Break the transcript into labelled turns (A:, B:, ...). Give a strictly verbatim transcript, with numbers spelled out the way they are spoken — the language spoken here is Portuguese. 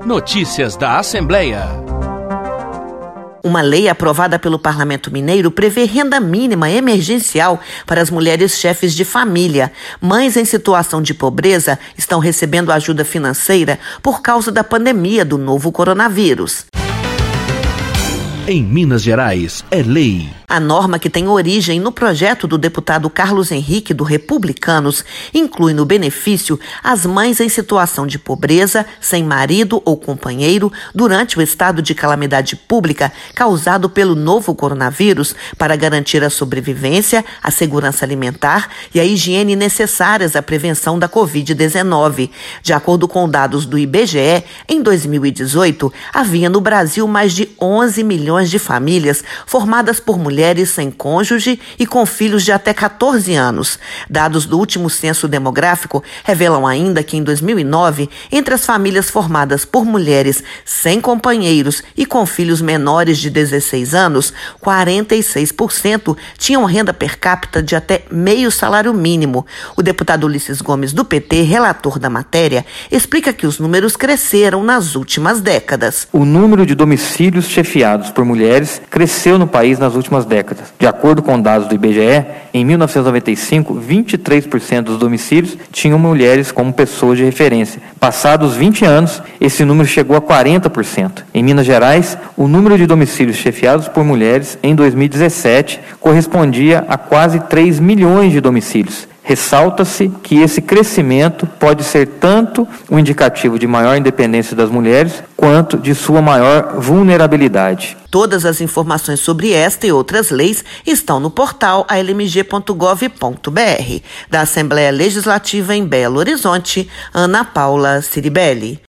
A: Notícias da Assembleia.
B: Uma lei aprovada pelo Parlamento Mineiro prevê renda mínima emergencial para as mulheres chefes de família. Mães em situação de pobreza estão recebendo ajuda financeira por causa da pandemia do novo coronavírus.
A: Em Minas Gerais, é lei.
B: A norma, que tem origem no projeto do deputado Carlos Henrique, do Republicanos, inclui no benefício as mães em situação de pobreza, sem marido ou companheiro, durante o estado de calamidade pública causado pelo novo coronavírus, para garantir a sobrevivência, a segurança alimentar e a higiene necessárias à prevenção da covid dezenove. De acordo com dados do I B G E, em dois mil e dezoito, havia no Brasil mais de onze milhões de famílias formadas por mulheres sem cônjuge e com filhos de até catorze anos. Dados do último censo demográfico revelam ainda que em dois mil e nove, entre as famílias formadas por mulheres sem companheiros e com filhos menores de dezesseis anos, quarenta e seis por cento tinham renda per capita de até meio salário mínimo. O deputado Ulisses Gomes, do P T, relator da matéria, explica que os números cresceram nas últimas décadas.
C: O número de domicílios chefiados por mulheres cresceu no país nas últimas décadas. De acordo com dados do I B G E, em mil novecentos e noventa e cinco, vinte e três por cento dos domicílios tinham mulheres como pessoas de referência. Passados vinte anos, esse número chegou a quarenta por cento. Em Minas Gerais, o número de domicílios chefiados por mulheres em dois mil e dezessete correspondia a quase três milhões de domicílios. Ressalta-se que esse crescimento pode ser tanto um indicativo de maior independência das mulheres, quanto de sua maior vulnerabilidade.
B: Todas as informações sobre esta e outras leis estão no portal a l m g ponto gov ponto b r. Da Assembleia Legislativa em Belo Horizonte, Ana Paula Ciribelli.